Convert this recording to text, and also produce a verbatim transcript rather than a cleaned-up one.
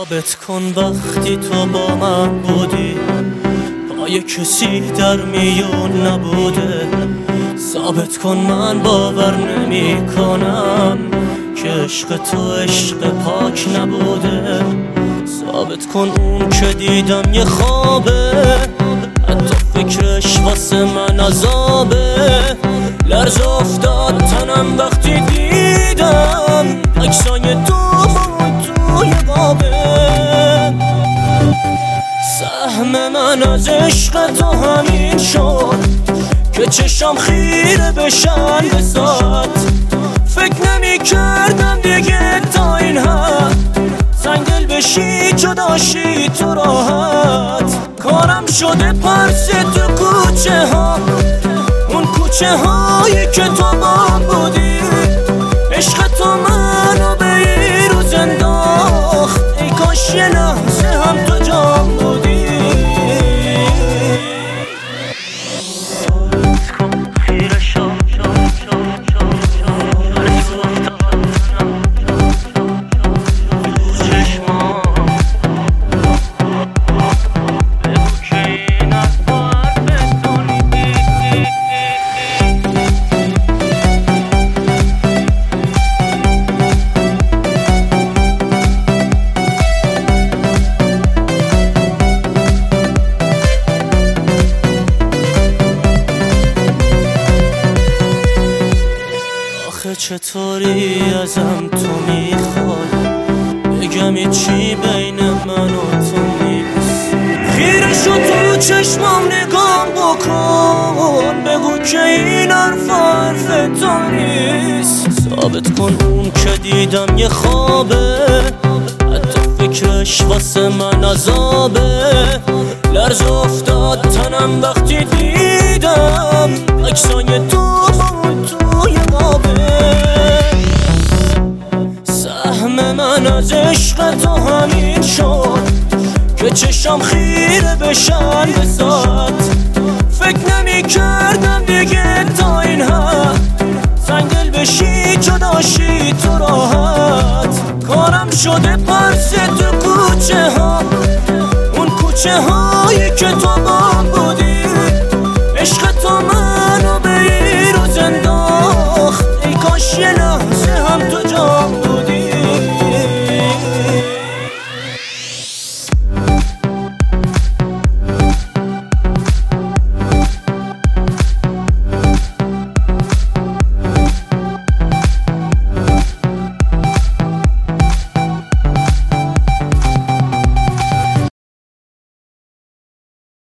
ثابت کن وقتی تو با من بودی پای کسی در میون نبوده. ثابت کن من باور نمی کنم که عشق تو عشق پاک نبوده. ثابت کن اون که دیدم یه خوابه، حتی فکرش واسه من عذابه. لرز افتاد تنم وقتی دیدم عکسای تو توی قابه. سهم من از عشق تو همین شد که چشم خیره بشن بسات. فکر نمی کردم دیگه تا این حد سنگدل بشی جداشی تو راحت. کارم شده پرسه تو کوچه ها، اون کوچه هایی که تو با بودی. عشق تو منو به این روز انداخت، ای کاش یه لحظه هم تو جام بودی. چطوری ازم تو میخوای بگم چی بین من و تو نیست؟ خیره شو تو چشمام نگام بکن، بگو که این حرف حرف تو نیست. ثابت کن اون که دیدم یه خوابه، حتی فکرش واسه من عذابه. لرز افتاد تنم وقتی دیدم عکسای تو توی قابه. سهم من از عشق تو همین شد که چشم خیره بشن بسات. فکر نمی کردم دیگه تا این حد سنگدل بشی جداشی تو راحت. کارم شده پرسه تو کوچه ها، اون کوچه هایی که تو با بودی. عشق تو منو به این روز انداخت، ای کاش یه